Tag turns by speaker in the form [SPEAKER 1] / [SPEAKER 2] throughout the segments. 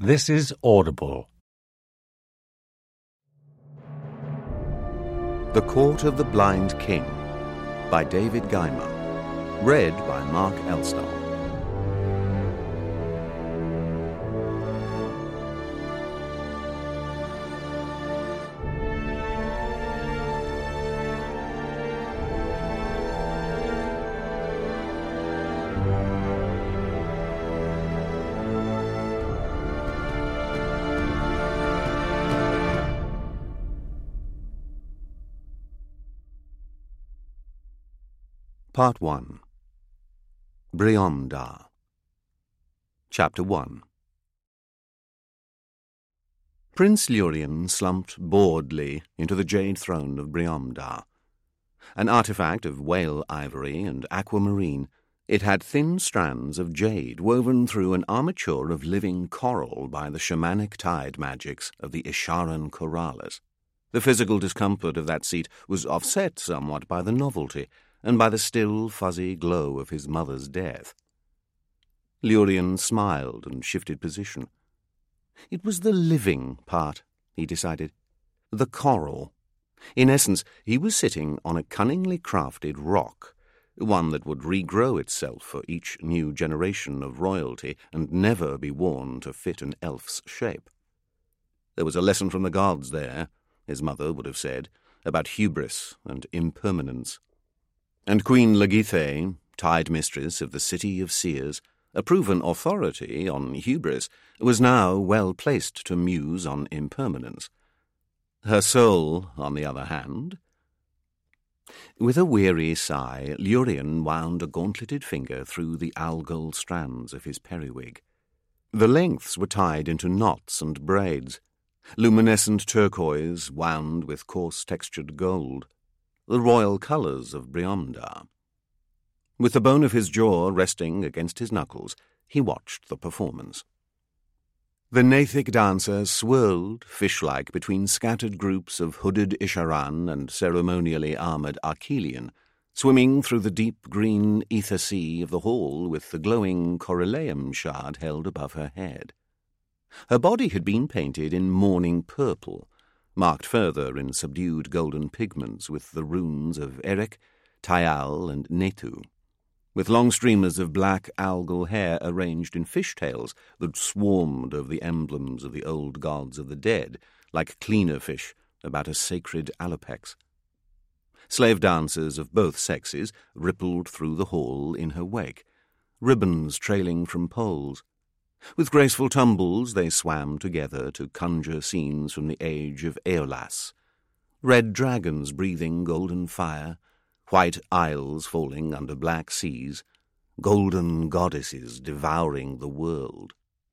[SPEAKER 1] This is Audible.
[SPEAKER 2] The Court of the Blind King by David Guymer. Read by Mark Elstall. Part 1. Briomda. Chapter 1. Prince Lurien slumped boredly into the jade throne of Briomda. An artifact of whale ivory and aquamarine, it had thin strands of jade woven through an armature of living coral by the shamanic tide magics of the Isharan Corrales. The physical discomfort of that seat was offset somewhat by the novelty, and by the still, fuzzy glow of his mother's death. Lurien smiled and shifted position. It was the living part, he decided. The coral. In essence, he was sitting on a cunningly crafted rock, one that would regrow itself for each new generation of royalty and never be worn to fit an elf's shape. There was a lesson from the gods there, his mother would have said, about hubris and impermanence. And Queen Lagithe, tide mistress of the city of seers, a proven authority on hubris, was now well placed to muse on impermanence. Her soul, on the other hand... With a weary sigh, Lurien wound a gauntleted finger through the algal strands of his periwig. The lengths were tied into knots and braids, luminescent turquoise wound with coarse-textured gold, the royal colours of Briomda. With the bone of his jaw resting against his knuckles, he watched the performance. The Nathic dancer swirled, fish-like, between scattered groups of hooded Isharan and ceremonially armoured Archelian, swimming through the deep green ether sea of the hall with the glowing corelleum shard held above her head. Her body had been painted in morning purple, marked further in subdued golden pigments with the runes of Erech, Tayal, and Netu, with long streamers of black algal hair arranged in fishtails that swarmed over the emblems of the old gods of the dead, like cleaner fish about a sacred alopex. Slave dancers of both sexes rippled through the hall in her wake, ribbons trailing from poles. With graceful tumbles they swam together to conjure scenes from the age of Aeolas, red dragons breathing golden fire, white isles falling under black seas, golden goddesses devouring the world.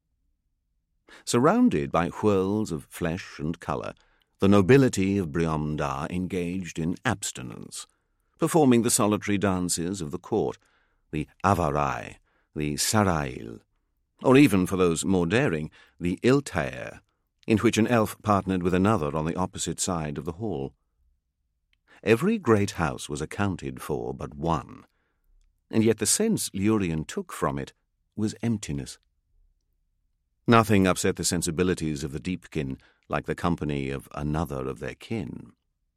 [SPEAKER 2] Surrounded by whirls of flesh and colour, the nobility of Briomda engaged in abstinence, performing the solitary dances of the court, the Avarai, the Sarail, or even, for those more daring, the Iltair, in which an elf partnered with another on the opposite side of the hall. Every great house was accounted for but one, and yet the sense Lurien took from it was emptiness. Nothing upset the sensibilities of the Deepkin like the company of another of their kin.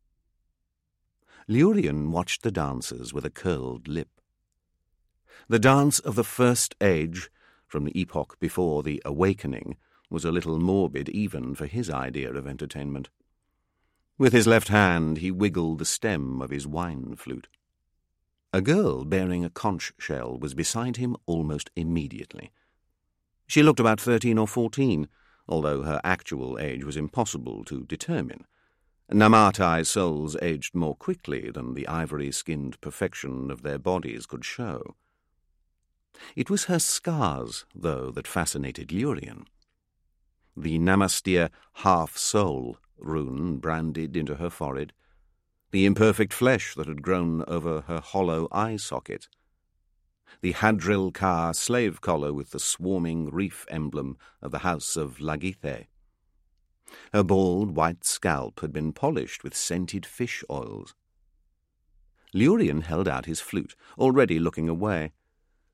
[SPEAKER 2] Lurien watched the dancers with a curled lip. The dance of the First Age, from the epoch before the Awakening, was a little morbid even for his idea of entertainment. With his left hand he wiggled the stem of his wine flute. A girl bearing a conch shell was beside him almost immediately. She looked about 13 or 14, although her actual age was impossible to determine. Namatai souls aged more quickly than the ivory-skinned perfection of their bodies could show. It was her scars, though, that fascinated Lurien. The Namastir half-soul rune branded into her forehead, the imperfect flesh that had grown over her hollow eye socket, the Hadril Ka slave collar with the swarming reef emblem of the house of Lagithe. Her bald white scalp had been polished with scented fish oils. Lurien held out his flute, already looking away.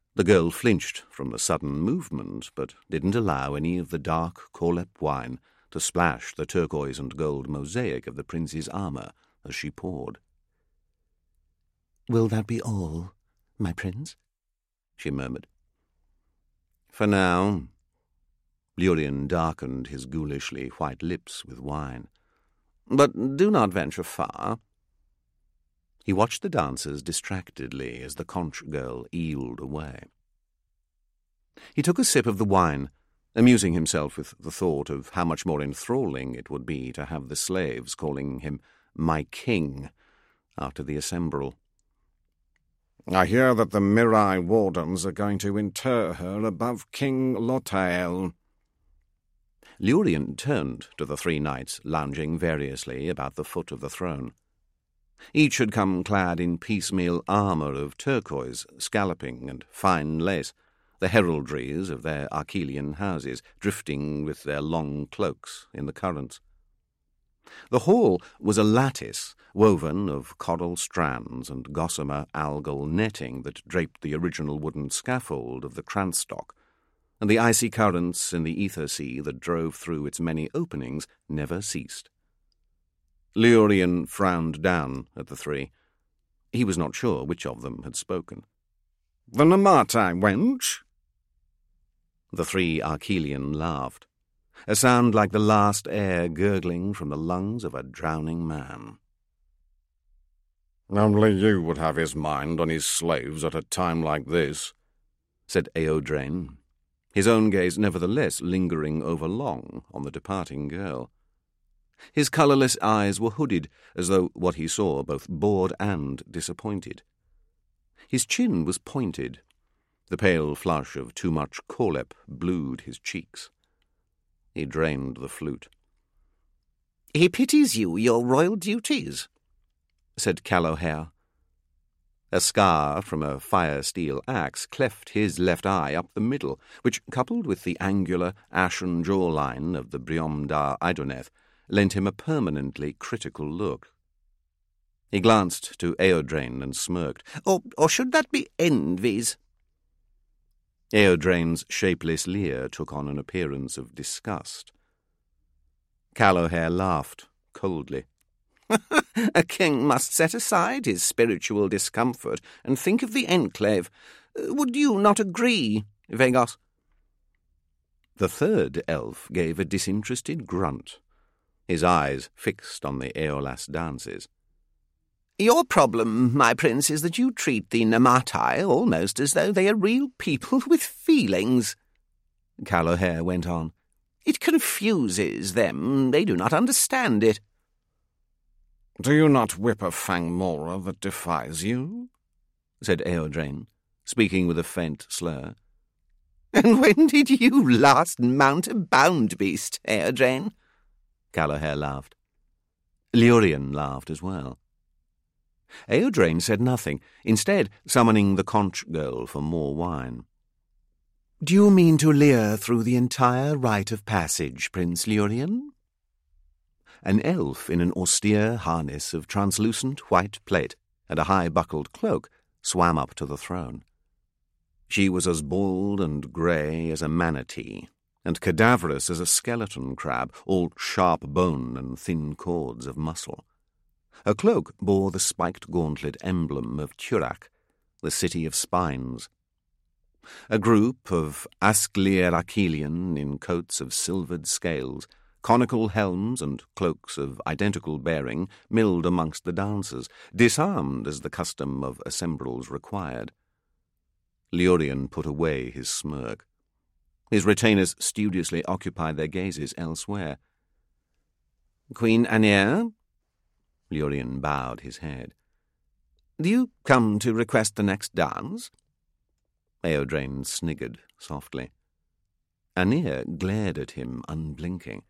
[SPEAKER 2] The girl flinched from the sudden movement, but didn't allow any of the dark Corlep wine to splash the turquoise and gold mosaic of the prince's armour as she poured.
[SPEAKER 1] "Will that be all, my prince?"
[SPEAKER 2] she murmured. "For now." Lurien darkened his ghoulishly white lips with wine. "But do not venture far." He watched the dancers distractedly as the conch girl eeled away. He took a sip of the wine, amusing himself with the thought of how much more enthralling it would be to have the slaves calling him "my king" after the assembral.
[SPEAKER 3] "I hear that the Mirai wardens are going to inter her above King Lotael."
[SPEAKER 2] Lurien turned to the three knights lounging variously about the foot of the throne. Each had come clad in piecemeal armour of turquoise, scalloping, and fine lace, the heraldries of their Archelian houses drifting with their long cloaks in the currents. The hall was a lattice woven of coral strands and gossamer algal netting that draped the original wooden scaffold of the Kranstock, and the icy currents in the ether sea that drove through its many openings never ceased. Lurien frowned down at the three. He was not sure which of them had spoken.
[SPEAKER 3] "The Namatai wench?"
[SPEAKER 2] The three Archelian laughed, a sound like the last air gurgling from the lungs of a drowning man.
[SPEAKER 3] "Only you would have his mind on his slaves at a time like this,"
[SPEAKER 2] said Eodraine, his own gaze nevertheless lingering over long on the departing girl. His colourless eyes were hooded, as though what he saw both bored and disappointed. His chin was pointed. The pale flush of too much Corlep blued his cheeks. He drained the flute.
[SPEAKER 1] "He pities your royal duties," said Callowhair.
[SPEAKER 2] A scar from a fire-steel axe cleft his left eye up the middle, which, coupled with the angular, ashen jawline of the Briom da Idoneth, lent him a permanently critical look. He glanced to Eodraine and smirked.
[SPEAKER 1] Or should that be envies?"
[SPEAKER 2] Eodraine's shapeless leer took on an appearance of disgust. Callowhair laughed coldly.
[SPEAKER 1] "A king must set aside his spiritual discomfort and think of the enclave. Would you not agree, Vegos?"
[SPEAKER 2] The third elf gave a disinterested grunt, his eyes fixed on the Aeolas dances.
[SPEAKER 1] "Your problem, my prince, is that you treat the Namatai almost as though they are real people with feelings," Callowhair went on. "It confuses them. They do not understand it."
[SPEAKER 3] "Do you not whip a Fangmora that defies you?"
[SPEAKER 2] said Eodraine, speaking with a faint slur.
[SPEAKER 1] "And when did you last mount a bound beast, Eodraine?"
[SPEAKER 2] Callowhair laughed. Lurien laughed as well. Eodraine said nothing, instead summoning the conch girl for more wine.
[SPEAKER 1] "Do you mean to leer through the entire rite of passage, Prince Lurien?"
[SPEAKER 2] An elf in an austere harness of translucent white plate and a high-buckled cloak swam up to the throne. She was as bald and grey as a manatee, and cadaverous as a skeleton crab, all sharp bone and thin cords of muscle. Her cloak bore the spiked gauntlet emblem of Turak, the city of spines. A group of Asclear Achelian in coats of silvered scales, conical helms and cloaks of identical bearing milled amongst the dancers, disarmed as the custom of assembrals required. Lurien put away his smirk. His retainers studiously occupied their gazes elsewhere.
[SPEAKER 1] "Queen Anier?"
[SPEAKER 2] Lurien bowed his head.
[SPEAKER 1] "Do you come to request the next dance?"
[SPEAKER 2] Eodraine sniggered softly. Anier glared at him unblinking.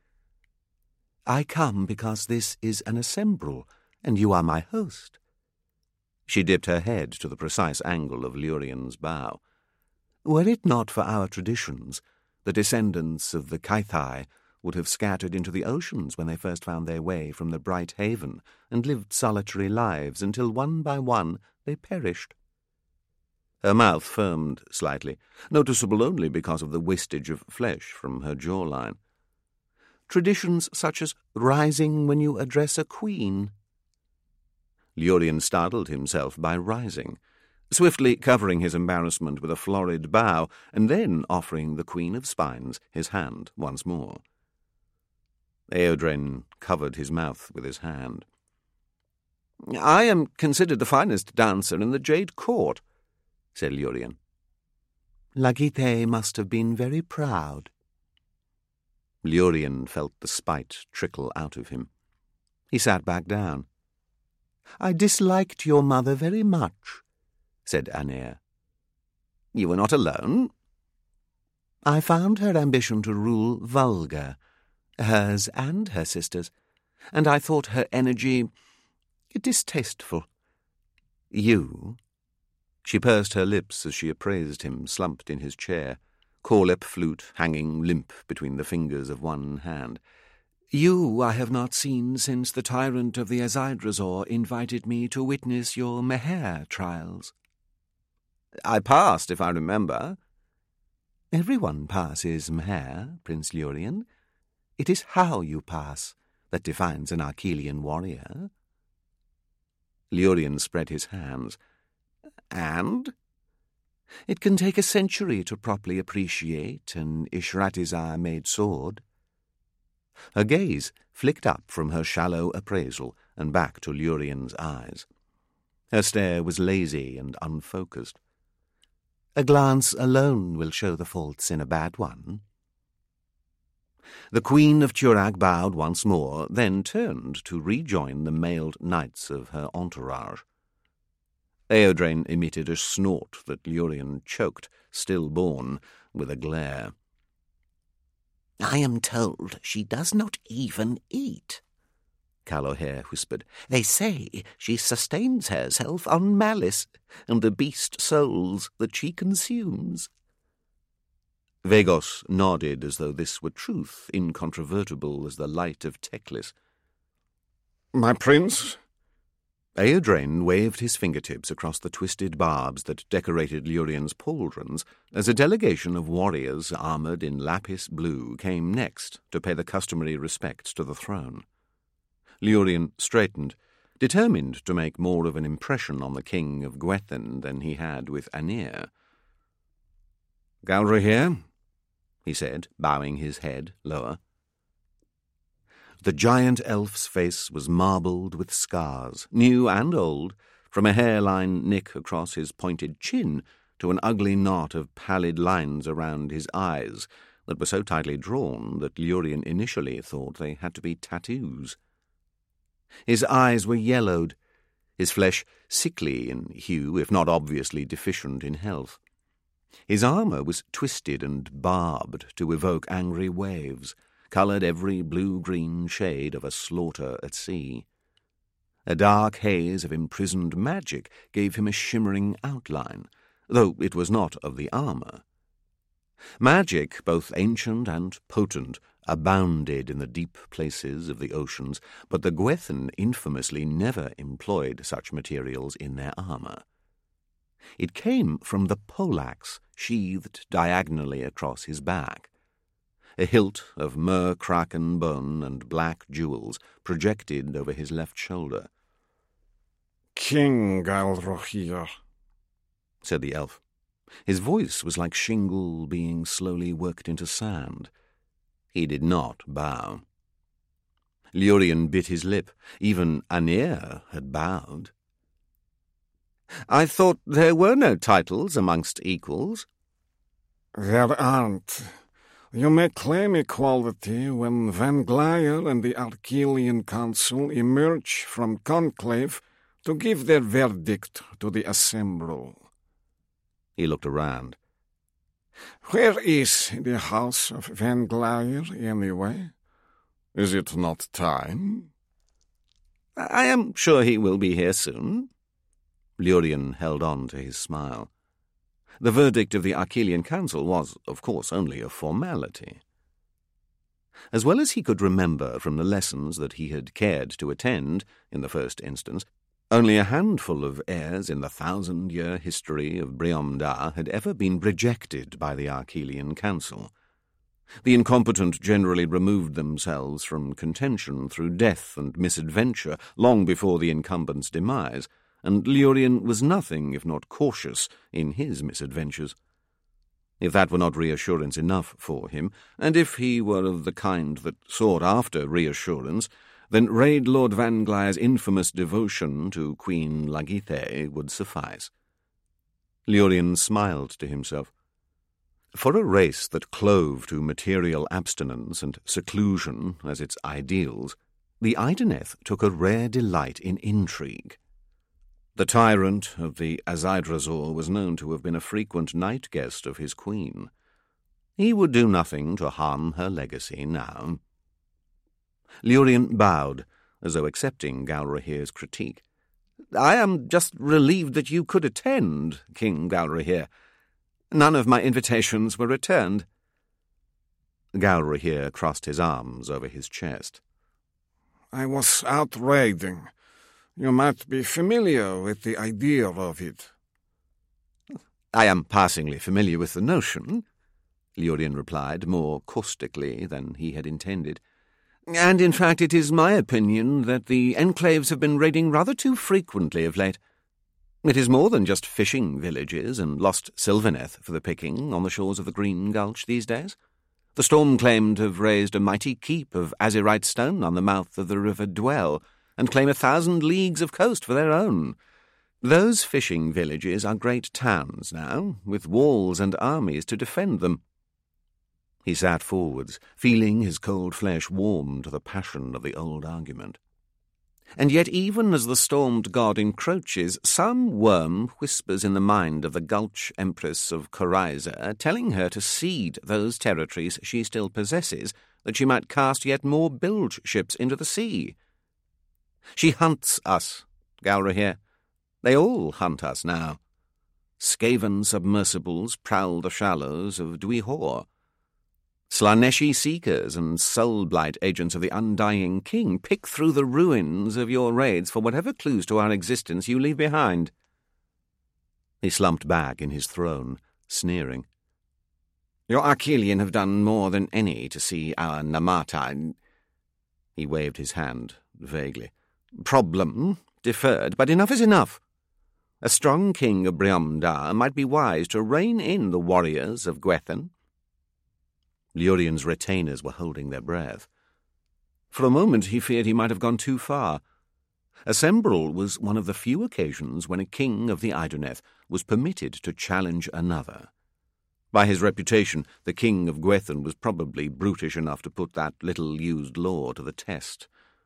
[SPEAKER 1] "I come because this is an assembral, and you are my host."
[SPEAKER 2] She dipped her head to the precise angle of Lurien's bow.
[SPEAKER 1] "Were it not for our traditions, the descendants of the Caithai would have scattered into the oceans when they first found their way from the bright haven and lived solitary lives until one by one they perished."
[SPEAKER 2] Her mouth firmed slightly, noticeable only because of the wastage of flesh from her jawline. Traditions such as rising when you address a queen. Lurien startled himself by rising, swiftly covering his embarrassment with a florid bow, and then offering the Queen of Spines his hand once more. Eodrain covered his mouth with his hand. "I am considered the finest dancer in the Jade Court," said Lurien. "Lagithe must have been very proud." Lurien felt the spite trickle out of him. He sat back down. "I disliked your mother very much," said Aenir. "You were not alone?" "I found her ambition to rule vulgar, hers and her sister's, and I thought her energy distasteful. You—" She pursed her lips as she appraised him, slumped in his chair, corlip flute hanging limp between the fingers of one hand. "You I have not seen since the tyrant of the Azydrazor invited me to witness your Meher trials." "I passed, if I remember." "Everyone passes Meher, Prince Lurien. It is how you pass that defines an Archelian warrior." Lurien spread his hands. "And?" "It can take a century to properly appreciate an Ishratizar-made sword." Her gaze flicked up from her shallow appraisal and back to Lurien's eyes. Her stare was lazy and unfocused. "A glance alone will show the faults in a bad one." The Queen of Turag bowed once more, then turned to rejoin the mailed knights of her entourage. Eodrain emitted a snort that Lurien choked, stillborn, with a glare. "I am told she does not even eat," Callowhair whispered. "They say she sustains herself on malice and the beast souls that she consumes." Vegos nodded as though this were truth, incontrovertible as the light of Teclis.
[SPEAKER 3] "My prince?"
[SPEAKER 2] Eodrain waved his fingertips across the twisted barbs that decorated Lurien's pauldrons as a delegation of warriors armoured in lapis blue came next to pay the customary respects to the throne. Lurien straightened, determined to make more of an impression on the king of Gwythin than he had with Aenir.
[SPEAKER 3] "Galraheir?"
[SPEAKER 2] he said, bowing his head lower. The giant elf's face was marbled with scars, new and old, from a hairline nick across his pointed chin to an ugly knot of pallid lines around his eyes that were so tightly drawn that Lurien initially thought they had to be tattoos. His eyes were yellowed, his flesh sickly in hue, if not obviously deficient in health. His armour was twisted and barbed to evoke angry waves, coloured every blue-green shade of a slaughter at sea. A dark haze of imprisoned magic gave him a shimmering outline, though it was not of the armour. Magic, both ancient and potent, abounded in the deep places of the oceans, but the Gwythin infamously never employed such materials in their armour. It came from the poleaxe sheathed diagonally across his back. A hilt of mer-kraken bone and black jewels projected over his left shoulder.
[SPEAKER 3] "King Galraheir,"
[SPEAKER 2] said the elf. His voice was like shingle being slowly worked into sand. He did not bow. Lurien bit his lip. Even Aenir had bowed. "I thought there were no titles amongst equals."
[SPEAKER 3] "There aren't. You may claim equality when Vanglair and the Archelian Council emerge from conclave to give their verdict to the assembly."
[SPEAKER 2] He looked around.
[SPEAKER 3] "Where is the house of Vanglair, anyway? Is it not time?"
[SPEAKER 2] "I am sure he will be here soon." Lurien held on to his smile. The verdict of the Archelian Council was, of course, only a formality. As well as he could remember from the lessons that he had cared to attend, in the first instance, Only a handful of heirs in the 1,000-year history of Briomda had ever been rejected by the Archelian Council. The incompetent generally removed themselves from contention through death and misadventure long before the incumbent's demise, and Leorian was nothing if not cautious in his misadventures. If that were not reassurance enough for him, and if he were of the kind that sought after reassurance, then Raid Lord Vanglair's infamous devotion to Queen Lagithe would suffice. Leorian smiled to himself. For a race that clove to material abstinence and seclusion as its ideals, the Idoneth took a rare delight in intrigue. The tyrant of the Azydrazor was known to have been a frequent night guest of his queen. He would do nothing to harm her legacy now. Leorian bowed, as though accepting Galraheir's critique. "I am just relieved that you could attend, King Galraheir. None of my invitations were returned." Galraheir crossed his arms over his chest.
[SPEAKER 3] "I was out raiding. You might be familiar with the idea of it."
[SPEAKER 2] "I am passingly familiar with the notion," Leorian replied, more caustically than he had intended. "And in fact it is my opinion that the enclaves have been raiding rather too frequently of late. It is more than just fishing villages and lost Sylvaneth for the picking on the shores of the Green Gulch these days. The storm claimed to have raised a mighty keep of azurite stone on the mouth of the River Dwell, and claim 1,000 leagues of coast for their own. Those fishing villages are great towns now, with walls and armies to defend them." He sat forwards, feeling his cold flesh warm to the passion of the old argument. And yet even as the stormed god encroaches, some worm whispers in the mind of the Gulch Empress of Coryza, telling her to cede those territories she still possesses, that she might cast yet more bilge ships into the sea. She hunts us, Galraheir. They all hunt us now. Skaven submersibles prowl the shallows of Dwihor. Slaneshi seekers and soul-blight agents of the Undying King pick through the ruins of your raids for whatever clues to our existence you leave behind. He slumped back in his throne, sneering. "Your Archelian have done more than any to see our Namatai." He waved his hand vaguely. "Problem deferred, but enough is enough. A strong king of Briomda might be wise to rein in the warriors of Gwethan." Leorian's retainers were holding their breath. For a moment he feared he might have gone too far. Assembral was one of the few occasions when a king of the Idoneth was permitted to challenge another. By his reputation, the king of Gwethan was probably brutish enough to put that little-used law to the test.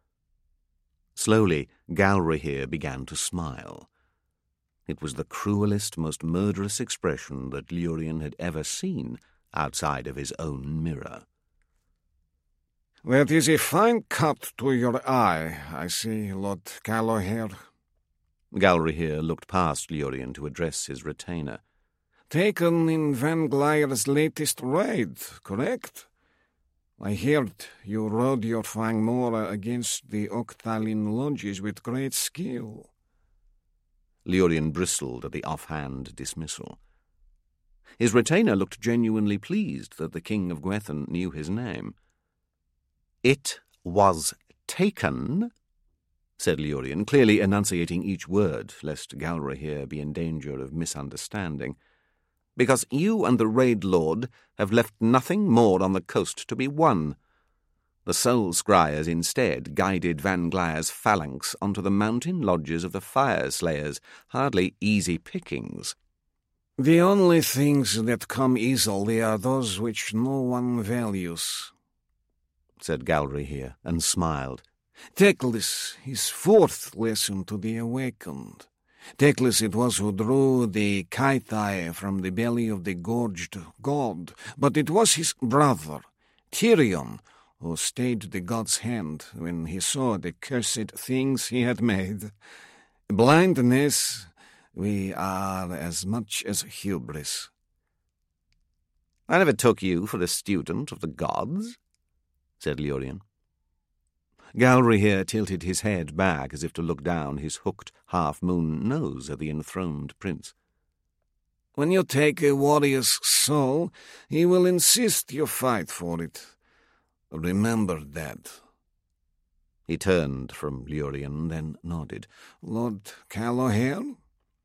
[SPEAKER 2] Slowly, Galraheir began to smile. It was the cruelest, most murderous expression that Leorian had ever seen outside of his own mirror.
[SPEAKER 3] "That is a fine cut to your eye, I see, Lord Galraheir."
[SPEAKER 2] Galraheir looked past Leorian to address his retainer.
[SPEAKER 3] "Taken in Vanglair's latest raid, correct? I heard you rode your Fangmora against the Octalin lodges with great skill."
[SPEAKER 2] Leorian bristled at the offhand dismissal. His retainer looked genuinely pleased that the king of Gwethan knew his name. "It was taken," said Leorian, clearly enunciating each word, lest Galraheir be in danger of misunderstanding, "because you and the Raid Lord have left nothing more on the coast to be won. The Soul Scryers instead guided Vanglair's phalanx onto the mountain lodges of the Fire Slayers, hardly easy pickings."
[SPEAKER 3] "The only things that come easily are those which no one values," said Galraheir, and smiled. "Teclis, his fourth lesson to the awakened. Teclis it was who drew the Kaithai from the belly of the gorged god, but it was his brother, Tyrion, who stayed the god's hand when he saw the cursed things he had made. Blindness, we are as much as hubris."
[SPEAKER 2] "I never took you for a student of the gods," said Leorian. Galrihir tilted his head back as if to look down his hooked half-moon nose at the enthroned prince.
[SPEAKER 3] When you take a warrior's soul, he will insist you fight for it. Remember that.
[SPEAKER 2] He turned from Lurien, then nodded.
[SPEAKER 3] Lord Callowhair?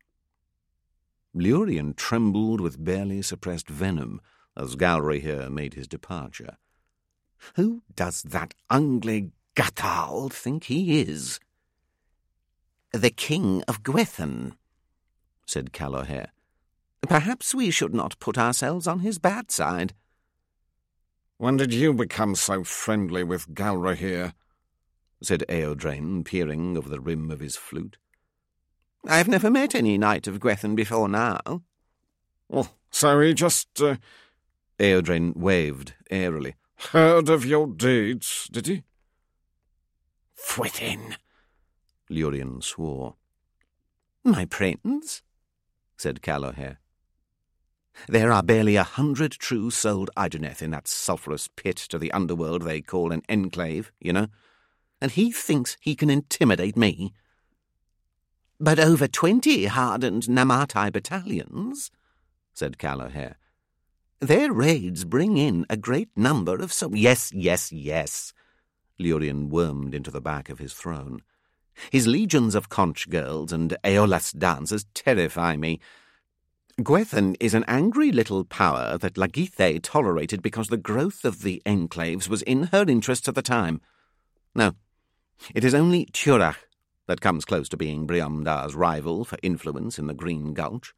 [SPEAKER 2] Lurien trembled with barely suppressed venom as Galrihir made his departure. Who does that ugly Gatal think he is?
[SPEAKER 1] The King of Gwethan, said Callowhair. Perhaps we should not put ourselves on his bad side.
[SPEAKER 3] When did you become so friendly with Galrihir?
[SPEAKER 2] Said Eodrain, peering over the rim of his flute.
[SPEAKER 1] I have never met any knight of Gwethan before now.
[SPEAKER 3] Oh, so he just,
[SPEAKER 2] Eodrain waved airily.
[SPEAKER 3] Heard of your deeds, did he?
[SPEAKER 1] Fwithin,
[SPEAKER 2] Lurien swore.
[SPEAKER 1] My prince,
[SPEAKER 2] said Callowhair.
[SPEAKER 1] There are barely 100 true-souled Idoneth in that sulphurous pit to the underworld they call an enclave, you know, and he thinks he can intimidate me. But over 20 hardened Namatai battalions, said Callowhair. Their raids bring in a great number of Yes, Lurien wormed into the back of his throne. His legions of conch girls and Aeolas dancers terrify me. Gwethan is an angry little power that Lagithe tolerated because the growth of the enclaves was in her interests at the time. No, it is only Turach that comes close to being Briamdar's rival for influence in the Green Gulch.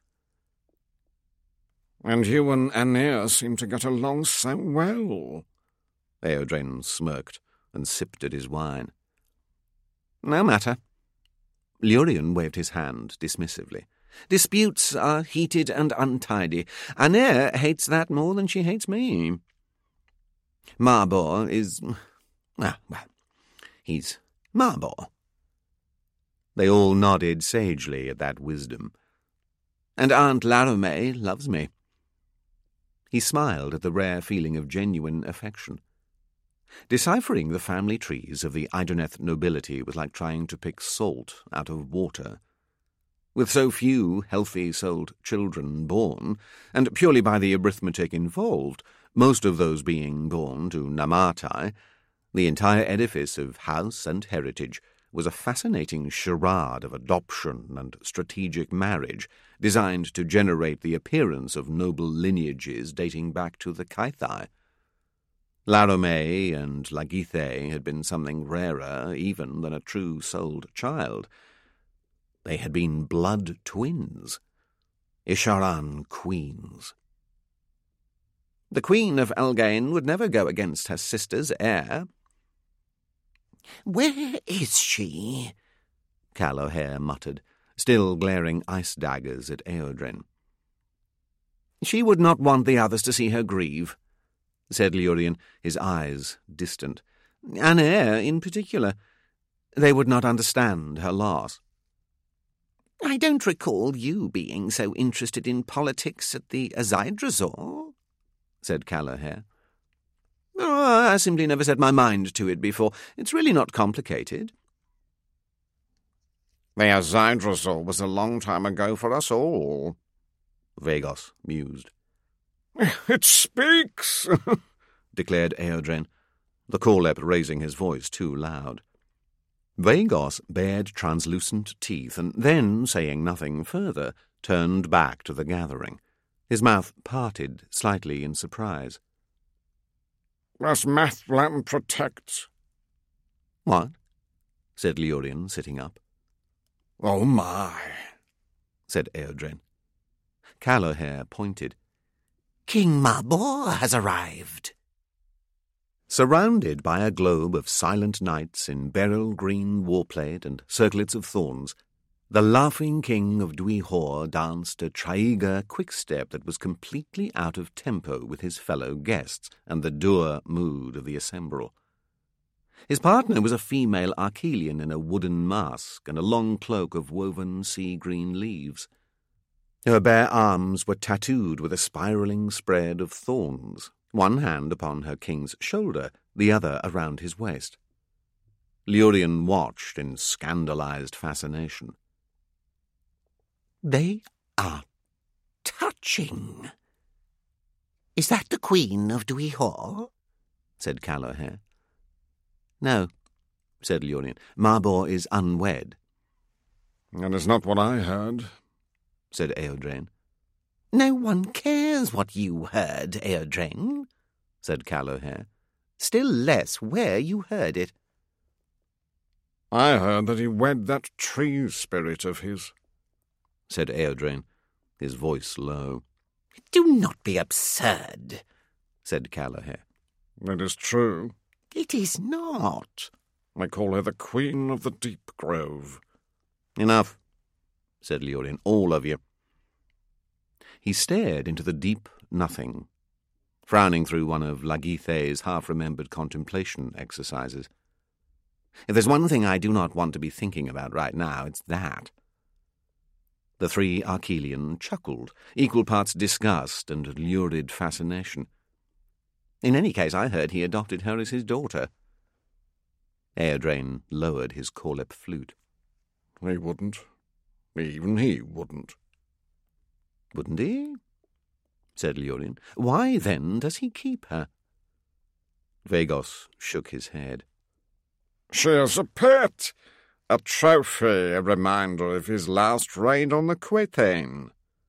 [SPEAKER 3] And you and Aner seem to get along so well.
[SPEAKER 2] Eodrain smirked and sipped at his wine.
[SPEAKER 1] No matter.
[SPEAKER 2] Lurien waved his hand dismissively.
[SPEAKER 1] Disputes are heated and untidy. Aner hates that more than she hates me. Marbor is... well, he's Marbor.
[SPEAKER 2] They all nodded sagely at that wisdom.
[SPEAKER 1] And Aunt Larome loves me.
[SPEAKER 2] He smiled at the rare feeling of genuine affection. Deciphering the family trees of the Idoneth nobility was like trying to pick salt out of water. With so few healthy-souled children born, and purely by the arithmetic involved, most of those being born to Namatai, the entire edifice of house and heritage was a fascinating charade of adoption and strategic marriage designed to generate the appearance of noble lineages dating back to the Caethai. Larome and Lagithe had been something rarer even than a true-souled child. They had been blood twins, Isharan queens.
[SPEAKER 1] The Queen of Elgain would never go against her sister's heir.
[SPEAKER 4] Where is she?
[SPEAKER 2] Callowhair muttered, still glaring ice daggers at Eodrain.
[SPEAKER 1] She would not want the others to see her grieve, said Lurien, his eyes distant. Aner in particular. They would not understand her loss. I don't recall you being so interested in politics at the Azydrazor, said Callowhair. Oh, I simply never set my mind to it before. It's really not complicated.
[SPEAKER 3] The Azydrazor was a long time ago for us all,
[SPEAKER 2] Vagos mused.
[SPEAKER 3] It speaks,
[SPEAKER 2] declared Eodrain, the Corlep raising his voice too loud. Vagos bared translucent teeth and then, saying nothing further, turned back to the gathering. His mouth parted slightly in surprise.
[SPEAKER 3] As Mathlan protects.
[SPEAKER 2] What? Said Lurien, sitting up.
[SPEAKER 3] Oh my,
[SPEAKER 2] said Eodrain. Callowhair pointed.
[SPEAKER 4] King Marbor has arrived.
[SPEAKER 2] Surrounded by a globe of silent knights in beryl-green warplate and circlets of thorns, the laughing king of Dweehor danced a Traiga quick-step that was completely out of tempo with his fellow guests and the dour mood of the assembly. His partner was a female Archelian in a wooden mask and a long cloak of woven sea-green leaves. Her bare arms were tattooed with a spiralling spread of thorns, one hand upon her king's shoulder, the other around his waist. Lurien watched in scandalized fascination.
[SPEAKER 4] They are touching. Is that the Queen of Dewey Hall?
[SPEAKER 2] Said Callowhair. No, said Lurien. Marbor is unwed.
[SPEAKER 3] That is not what I heard,
[SPEAKER 2] said Eodraine.
[SPEAKER 4] No one cares what you heard, Eodraine,
[SPEAKER 2] said Callowhair.
[SPEAKER 4] Still less where you heard it.
[SPEAKER 3] I heard that he wed that tree spirit of his,
[SPEAKER 2] said Eodraine, his voice low.
[SPEAKER 4] Do not be absurd, said Callowhair.
[SPEAKER 3] It is true.
[SPEAKER 4] It is not.
[SPEAKER 3] I call her the Queen of the Deep Grove.
[SPEAKER 2] Enough, said Lurien, all of you. He stared into the deep nothing, frowning through one of Laguithay's half-remembered contemplation exercises. If there's one thing I do not want to be thinking about right now, it's that. The three Archelian chuckled, equal parts disgust and lurid fascination. In any case, I heard he adopted her as his daughter. Eodraine lowered his corlip flute.
[SPEAKER 3] He wouldn't. Even he wouldn't.
[SPEAKER 2] Wouldn't he? Said Lurien. Why, then, does he keep her? Vagos shook his head.
[SPEAKER 3] She is a pet, a trophy, a reminder of his last reign on the Quaitaine.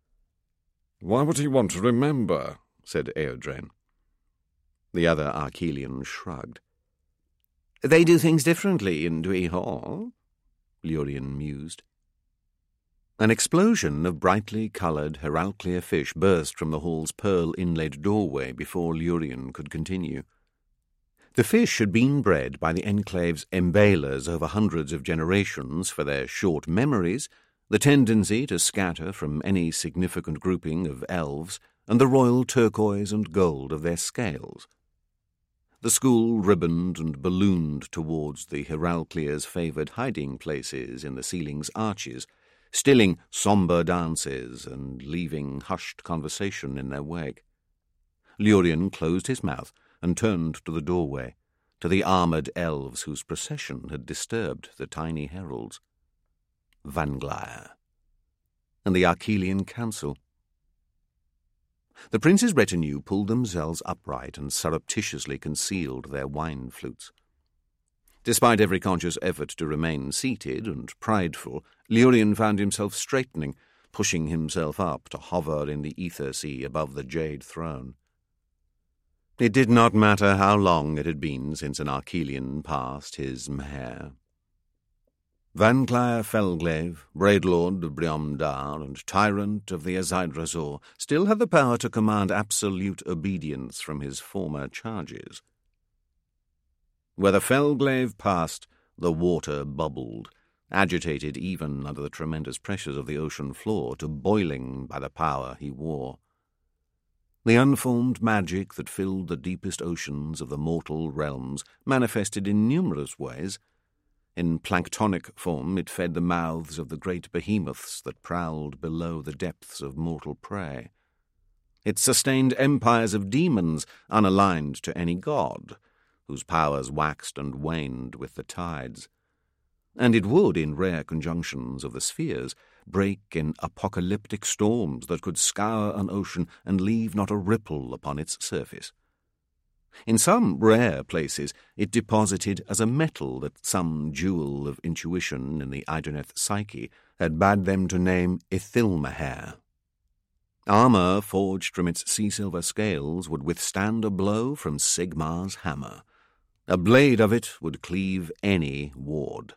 [SPEAKER 3] Why would he want to remember? Said Eodraine.
[SPEAKER 2] The other Archelian shrugged. They do things differently in Dewey Hall, Lurien mused. An explosion of brightly coloured Heraclea fish burst from the hall's pearl-inlaid doorway before Lurien could continue. The fish had been bred by the enclave's embalers over hundreds of generations for their short memories, the tendency to scatter from any significant grouping of elves, and the royal turquoise and gold of their scales. The school ribboned and ballooned towards the Heraclea's favoured hiding places in the ceiling's arches, stilling sombre dances and leaving hushed conversation in their wake. Lurien closed his mouth and turned to the doorway, to the armoured elves whose procession had disturbed the tiny heralds. Vanglair. And the Archelian Council. The prince's retinue pulled themselves upright and surreptitiously concealed their wine flutes. Despite every conscious effort to remain seated and prideful, Lurien found himself straightening, pushing himself up to hover in the ether sea above the jade throne. It did not matter how long it had been since an Archelian passed his mare. Vanclair Felglaive, Braidlord of Briomdar and Tyrant of the Azide still had the power to command absolute obedience from his former charges. Where the Felglaive passed, the water bubbled, agitated even under the tremendous pressures of the ocean floor to boiling by the power he wore. The unformed magic that filled the deepest oceans of the mortal realms manifested in numerous ways. In planktonic form it fed the mouths of the great behemoths that prowled below the depths of mortal prey. It sustained empires of demons unaligned to any god, whose powers waxed and waned with the tides. And it would, in rare conjunctions of the spheres, break in apocalyptic storms that could scour an ocean and leave not a ripple upon its surface. In some rare places it deposited as a metal that some jewel of intuition in the Idoneth psyche had bade them to name Ithilmehair. Armour forged from its sea-silver scales would withstand a blow from Sigmar's hammer. A blade of it would cleave any ward.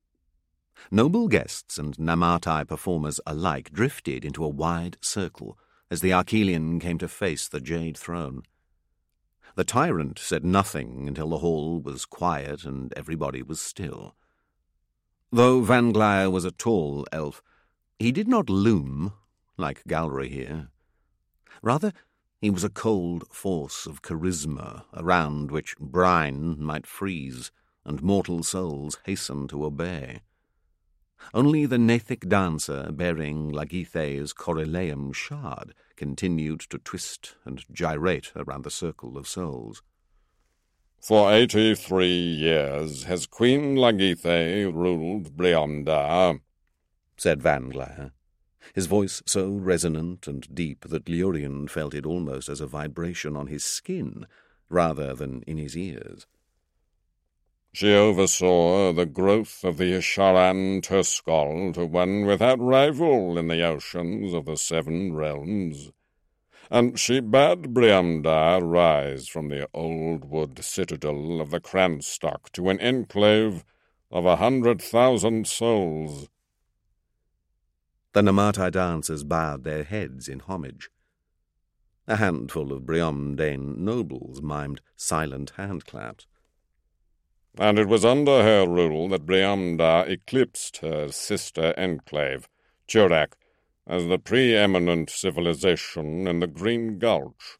[SPEAKER 2] Noble guests and Namatai performers alike drifted into a wide circle as the Archelian came to face the jade throne. The tyrant said nothing until the hall was quiet and everybody was still. Though Vanglair was a tall elf, he did not loom like Galry here. Rather, he was a cold force of charisma around which brine might freeze and mortal souls hasten to obey. Only the Nathic dancer bearing Laguithay's Corelleum shard continued to twist and gyrate around the circle of souls.
[SPEAKER 5] For 83 years has Queen Lagithe ruled Briomda,
[SPEAKER 2] said Vanglair, his voice so resonant and deep that Lurien felt it almost as a vibration on his skin rather than in his ears.
[SPEAKER 5] She oversaw the growth of the Isharan Turskol to one without rival in the oceans of the Seven Realms, and she bade Briomda rise from the old wood citadel of the Cranstock to an enclave of 100,000 souls.
[SPEAKER 2] The Namatai dancers bowed their heads in homage. A handful of Briomdain nobles mimed silent handclaps.
[SPEAKER 5] And it was under her rule that Briomda eclipsed her sister enclave, Turak, as the preeminent civilization in the Green Gulch.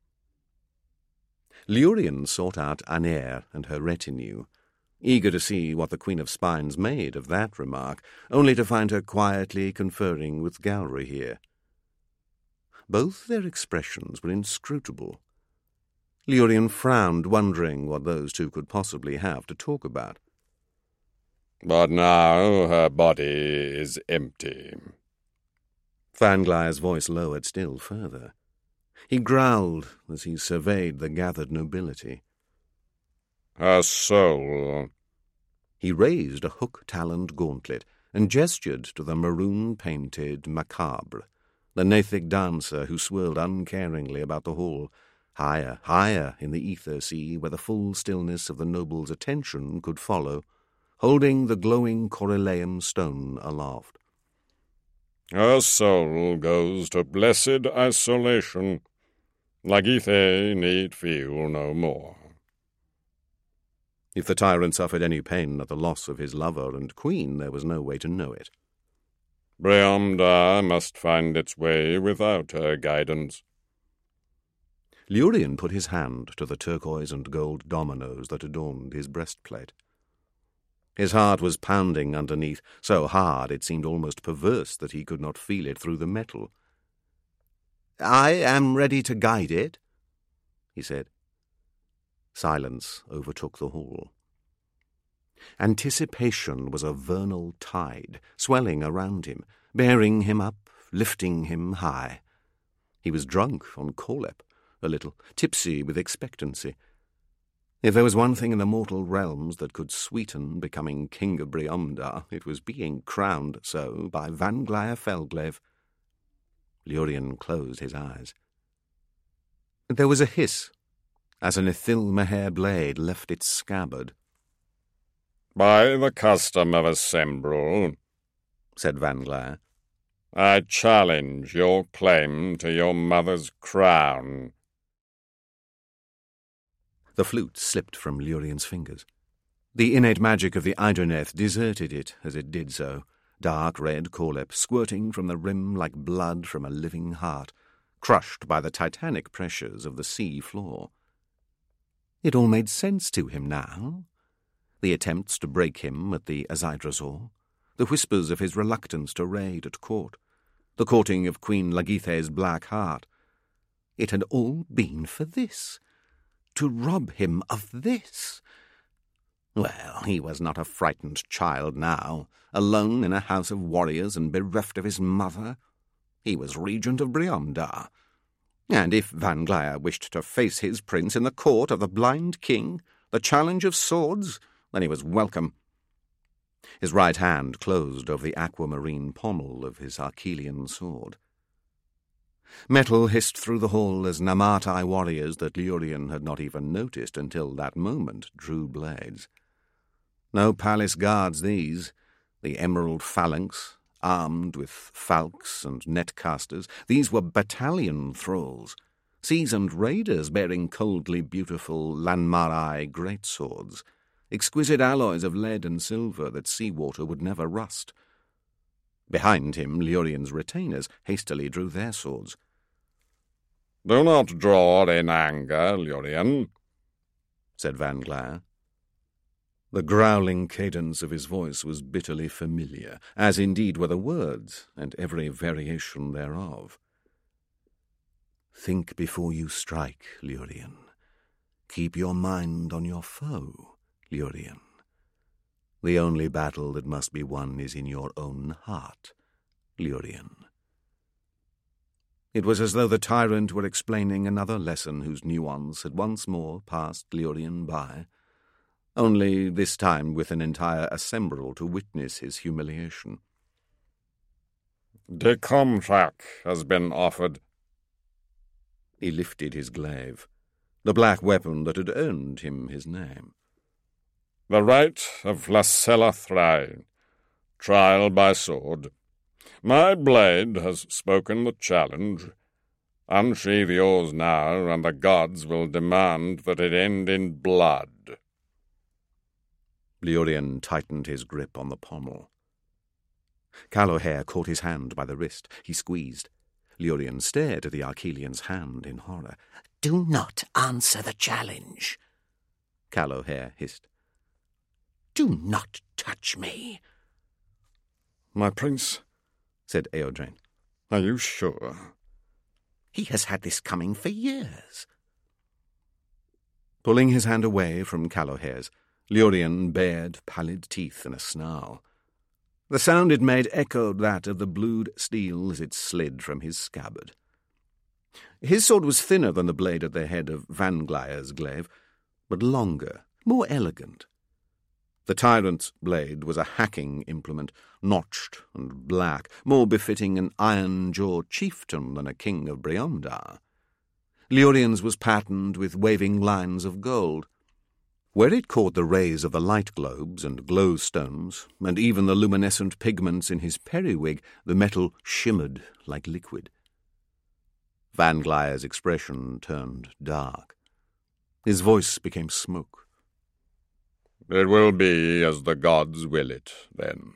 [SPEAKER 2] Lurien sought out Aner and her retinue, eager to see what the Queen of Spines made of that remark, only to find her quietly conferring with Galrahir. Both their expressions were inscrutable. Lurien frowned, wondering what those two could possibly have to talk about.
[SPEAKER 5] But now her body is empty.
[SPEAKER 2] Fanglair's voice lowered still further. He growled as he surveyed the gathered nobility.
[SPEAKER 5] Her soul.
[SPEAKER 2] He raised a hook-taloned gauntlet and gestured to the maroon-painted Macabre, the Nathic dancer who swirled uncaringly about the hall, higher, higher in the ether sea where the full stillness of the noble's attention could follow, holding the glowing corelleum stone aloft.
[SPEAKER 5] Her soul goes to blessed isolation. Lagithe need feel no more.
[SPEAKER 2] If the tyrant suffered any pain at the loss of his lover and queen, there was no way to know it.
[SPEAKER 5] Briomda must find its way without her guidance.
[SPEAKER 2] Lurien put his hand to the turquoise and gold dominoes that adorned his breastplate. His heart was pounding underneath, so hard it seemed almost perverse that he could not feel it through the metal. "I am ready to guide it," he said. Silence overtook the hall. Anticipation was a vernal tide, swelling around him, bearing him up, lifting him high. He was drunk on Kolep, a little tipsy with expectancy. If there was one thing in the mortal realms that could sweeten becoming King of Briomda, it was being crowned so by Vanglair Felglev. Lurien closed his eyes. There was a hiss as an Ithilmeher blade left its scabbard.
[SPEAKER 5] By the custom of Assembral,
[SPEAKER 2] said Vanglair,
[SPEAKER 5] I challenge your claim to your mother's crown.
[SPEAKER 2] The flute slipped from Lurien's fingers. The innate magic of the Idroneth deserted it as it did so, dark red Kolep squirting from the rim like blood from a living heart, crushed by the titanic pressures of the sea floor. It all made sense to him now. The attempts to break him at the Azydrazor, the whispers of his reluctance to raid at court, the courting of Queen Lagithe's black heart. It had all been for this. To rob him of this. Well, he was not a frightened child now, alone in a house of warriors and bereft of his mother. He was regent of Briomda. And if Vanglair wished to face his prince in the court of the blind king, the challenge of swords, then he was welcome. His right hand closed over the aquamarine pommel of his Archelian sword. Metal hissed through the hall as Namatai warriors that Lurien had not even noticed until that moment drew blades. No palace guards these, the emerald phalanx, armed with falcons and netcasters. These were battalion thralls, seasoned raiders bearing coldly beautiful Lanmarai greatswords, exquisite alloys of lead and silver that seawater would never rust. Behind him, Lurien's retainers hastily drew their swords.
[SPEAKER 5] Do not draw in anger, Lurien, said Vanglair.
[SPEAKER 2] The growling cadence of his voice was bitterly familiar, as indeed were the words, and every variation thereof. Think before you strike, Lurien. Keep your mind on your foe, Lurien. The only battle that must be won is in your own heart, Lurien. It was as though the tyrant were explaining another lesson whose nuance had once more passed Lurien by, only this time with an entire assembly to witness his humiliation.
[SPEAKER 5] The contract has been offered.
[SPEAKER 2] He lifted his glaive, the black weapon that had earned him his name.
[SPEAKER 5] The right of Flacella Thrain, trial by sword. My blade has spoken the challenge. Unsheathe yours now, and the gods will demand that it end in blood.
[SPEAKER 2] Lurien tightened his grip on the pommel. Callowhair caught his hand by the wrist. He squeezed. Lurien stared at the Archelian's hand in horror.
[SPEAKER 4] Do not answer the challenge,
[SPEAKER 2] Callowhair hissed.
[SPEAKER 4] Do not touch me.
[SPEAKER 3] My prince,
[SPEAKER 2] said Eodraine.
[SPEAKER 3] Are you sure?
[SPEAKER 4] He has had this coming for years.
[SPEAKER 2] Pulling his hand away from Callowhair's, Lurien bared pallid teeth in a snarl. The sound it made echoed that of the blued steel as it slid from his scabbard. His sword was thinner than the blade at the head of Vanglair's glaive, but longer, more elegant. The tyrant's blade was a hacking implement, notched and black, more befitting an iron-jawed chieftain than a king of Briomdar. Lurien's was patterned with waving lines of gold. Where it caught the rays of the light globes and glowstones, and even the luminescent pigments in his periwig, the metal shimmered like liquid. Vanglair's expression turned dark. His voice became smoke.
[SPEAKER 5] It will be as the gods will it, then.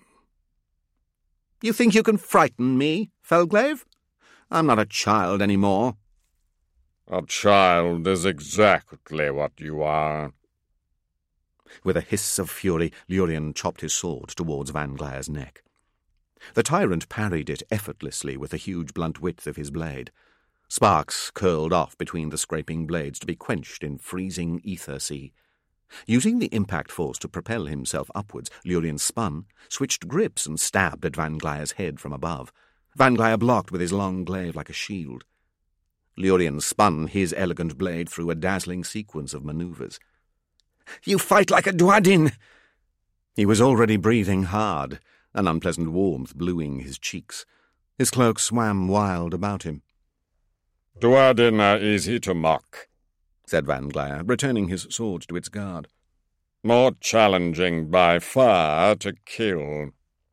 [SPEAKER 1] You think you can frighten me, Felglaive? I'm not a child any more.
[SPEAKER 5] A child is exactly what you are.
[SPEAKER 2] With a hiss of fury, Lurien chopped his sword towards Vanglair's neck. The tyrant parried it effortlessly with the huge blunt width of his blade. Sparks curled off between the scraping blades to be quenched in freezing ether sea. Using the impact force to propel himself upwards, Lurien spun, switched grips and stabbed at Vanglair's head from above. Vanglair blocked with his long glaive like a shield. Lurien spun his elegant blade through a dazzling sequence of manoeuvres.
[SPEAKER 1] You fight like a Duadin!
[SPEAKER 2] He was already breathing hard, an unpleasant warmth bluing his cheeks. His cloak swam wild about him.
[SPEAKER 5] Duadin are easy to mock,
[SPEAKER 2] said Vanglair, returning his sword to its guard.
[SPEAKER 5] More challenging by far to kill.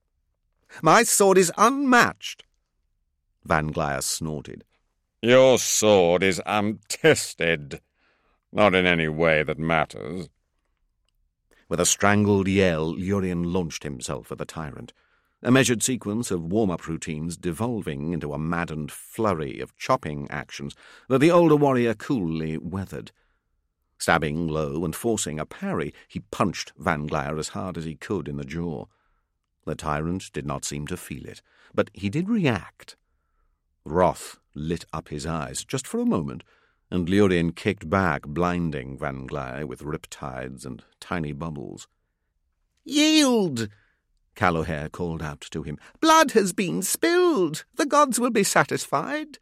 [SPEAKER 1] My sword is unmatched.
[SPEAKER 2] Vanglair snorted.
[SPEAKER 5] Your sword is untested, not in any way that matters.
[SPEAKER 2] With a strangled yell, Lurien launched himself at the tyrant, a measured sequence of warm-up routines devolving into a maddened flurry of chopping actions that the older warrior coolly weathered. Stabbing low and forcing a parry, he punched Vanglair as hard as he could in the jaw. The tyrant did not seem to feel it, but he did react. Wrath lit up his eyes, just for a moment, and Lurien kicked back, blinding Vanglair with riptides and tiny bubbles.
[SPEAKER 1] Yield! Callowhair called out to him. Blood has been spilled. The gods will be satisfied.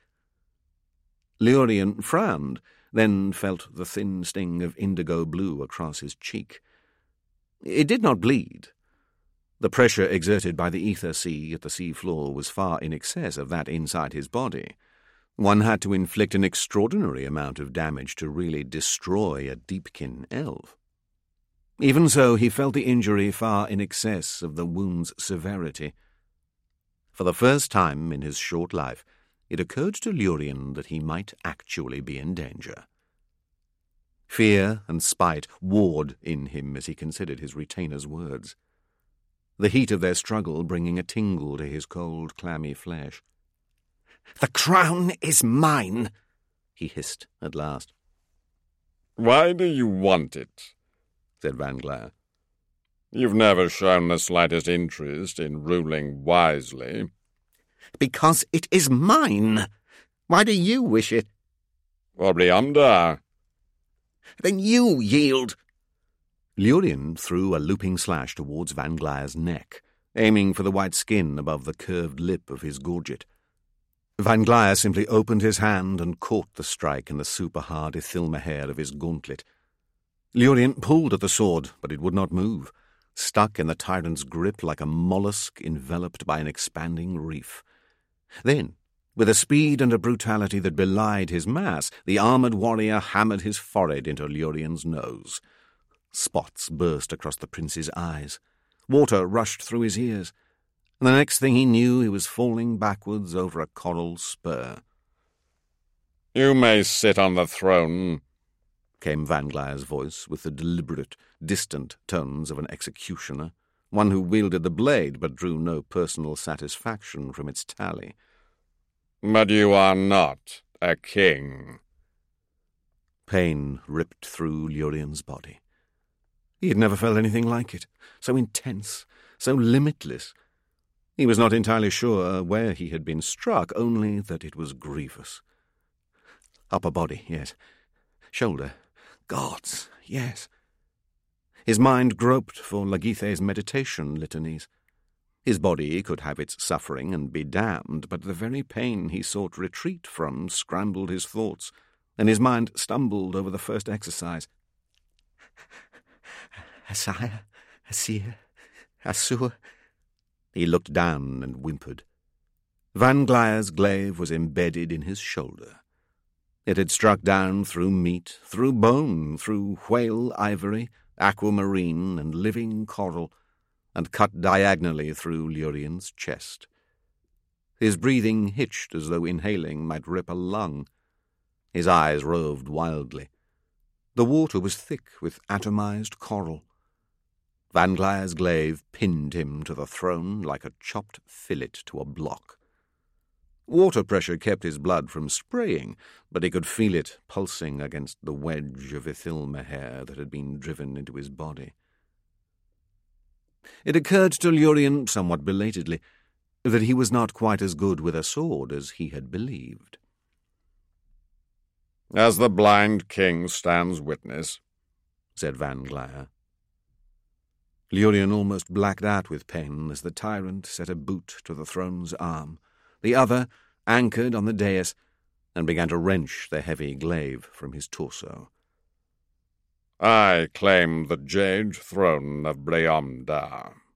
[SPEAKER 2] Lurien frowned, then felt the thin sting of indigo blue across his cheek. It did not bleed. The pressure exerted by the ether sea at the sea floor was far in excess of that inside his body. One had to inflict an extraordinary amount of damage to really destroy a deepkin elf. Even so, he felt the injury far in excess of the wound's severity. For the first time in his short life, it occurred to Lurien that he might actually be in danger. Fear and spite warred in him as he considered his retainer's words, the heat of their struggle bringing a tingle to his cold, clammy flesh.
[SPEAKER 1] "The crown is mine,"
[SPEAKER 2] he hissed at last.
[SPEAKER 5] "Why do you want it?"
[SPEAKER 2] said Vanglair.
[SPEAKER 5] "You've never shown the slightest interest in ruling wisely."
[SPEAKER 1] "Because it is mine. Why do you wish it?"
[SPEAKER 5] "For Briomdar."
[SPEAKER 1] Then you yield.
[SPEAKER 2] Lurien threw a looping slash towards Van Glire's neck, aiming for the white skin above the curved lip of his gorget. Van Glire simply opened his hand and caught the strike in the super-hard Ithilme hair of his gauntlet. Lurien pulled at the sword, but it would not move, stuck in the tyrant's grip like a mollusk enveloped by an expanding reef. Then, with a speed and a brutality that belied his mass, the armoured warrior hammered his forehead into Lurien's nose. Spots burst across the prince's eyes. Water rushed through his ears. And the next thing he knew, he was falling backwards over a coral spur.
[SPEAKER 5] "You may sit on the throne,"
[SPEAKER 2] came Van Glire's voice, with the deliberate, distant tones of an executioner, one who wielded the blade but drew no personal satisfaction from its tally.
[SPEAKER 5] "But you are not a king."
[SPEAKER 2] Pain ripped through Lurien's body. He had never felt anything like it, so intense, so limitless. He was not entirely sure where he had been struck, only that it was grievous. Upper body, yes. Shoulder. Gods, yes. His mind groped for Lagithe's meditation litanies. His body could have its suffering and be damned, but the very pain he sought retreat from scrambled his thoughts, and his mind stumbled over the first exercise. Asaya, Asir, Asur. He looked down and whimpered. Van Glire's glaive was embedded in his shoulder. It had struck down through meat, through bone, through whale ivory, aquamarine, and living coral, and cut diagonally through Lurien's chest. His breathing hitched as though inhaling might rip a lung. His eyes roved wildly. The water was thick with atomized coral. Van Glire's glaive pinned him to the throne like a chopped fillet to a block. Water pressure kept his blood from spraying, but he could feel it pulsing against the wedge of Ithilme hair that had been driven into his body. It occurred to Lurien, somewhat belatedly, that he was not quite as good with a sword as he had believed.
[SPEAKER 5] "As the blind king stands witness,"
[SPEAKER 2] said Van Glire. Lurien almost blacked out with pain as the tyrant set a boot to the throne's arm. The other anchored on the dais and began to wrench the heavy glaive from his torso.
[SPEAKER 5] "I claim the jade throne of Breomda."